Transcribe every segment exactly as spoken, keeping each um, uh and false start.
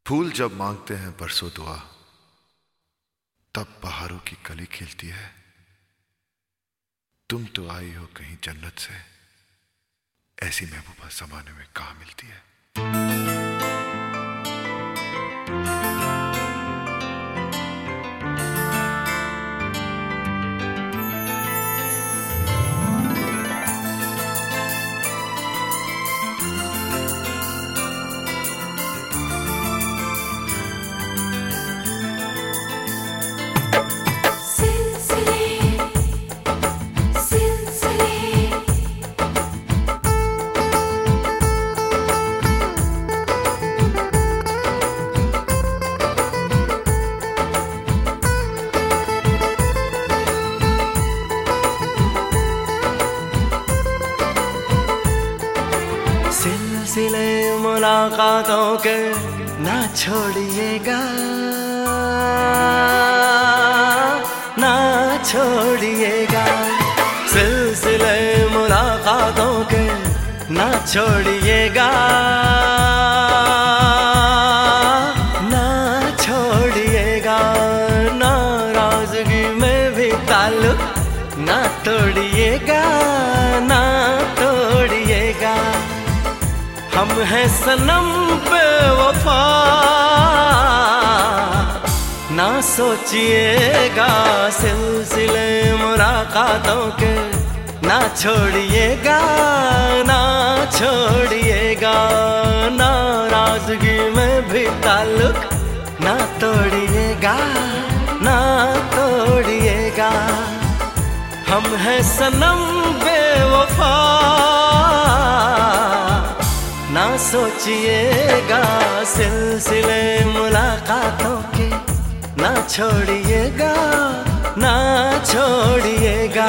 फूल जब मांगते हैं बरसों दुआ, तब बहारों की कली खिलती है। तुम तो आई हो कहीं जन्नत से, ऐसी महबूबा जमाने में कहाँ मिलती है। सिलसिले मुलाकातों के ना छोड़िएगा, ना छोड़िएगा। सिलसिले मुलाकातों के ना छोड़िएगा, ना छोड़िएगा। नाराजगी में भी ताल्लुक ना तोड़िएगा, ना तोड़िएगा। हम हैं सनम बेवफा, ना सोचिएगा। सिलसिले मुलाकातों के ना छोड़िएगा, ना छोड़िएगा। नाराजगी में भी ताल्लुक ना तोड़िएगा, ना तोड़िएगा। हम हैं सनम बेवफा, ना सोचिएगा। सिलसिले मुलाकातों के ना छोड़िएगा, ना छोड़िएगा।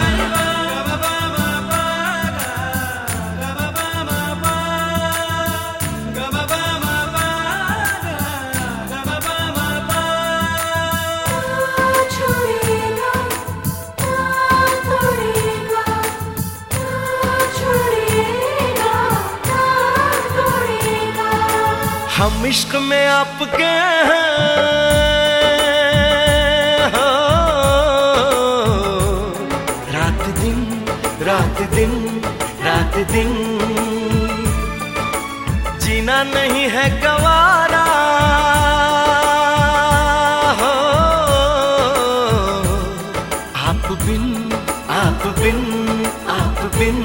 हम इश्क में आपके हैं, हो रात दिन रात दिन रात दिन। जीना नहीं है गवारा, हो आप बिन आप बिन आप बिन।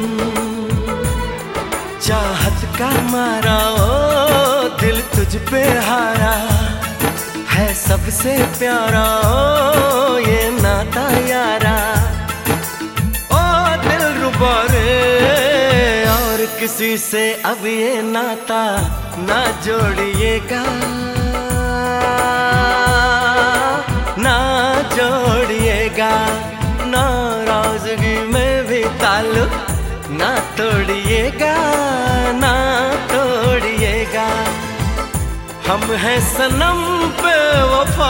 चाहत का मारा ओ दिल तुझ पे हारा है, सबसे प्यारा ओ ये नाता यारा। ओ दिल रुबा रे, और किसी से अब ये नाता ना जोड़िएगा, ना जोड़िएगा। नाराजगी में भी ताल्लुक ना तोड़िएगा, ना तोड़िएगा। हम हैं सनम बेवफा,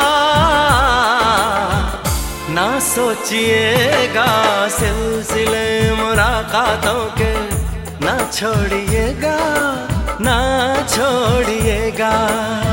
ना सोचिएगा। सिलसिले मुलाकातों के ना छोड़िएगा, ना छोड़िएगा।